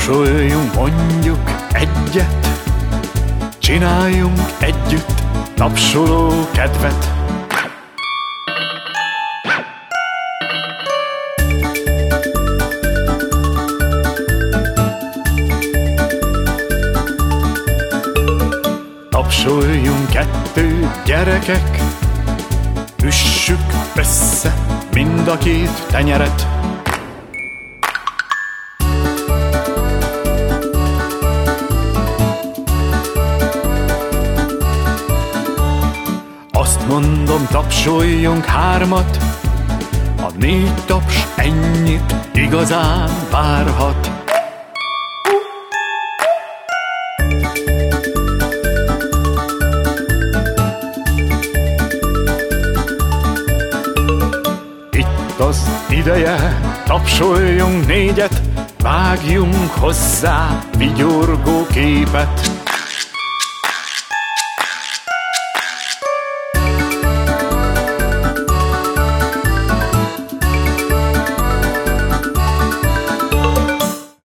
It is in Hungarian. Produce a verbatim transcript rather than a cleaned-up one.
Tapsoljunk, mondjuk egyet, csináljunk együtt tapsoló kedvet. Tapsoljunk kettő, gyerekek, üssük össze mind a két tenyeret. Azt mondom, tapsoljunk hármat, a négy taps ennyit igazán várhat. Itt az ideje, tapsoljunk négyet, vágjunk hozzá vigyorgó képet.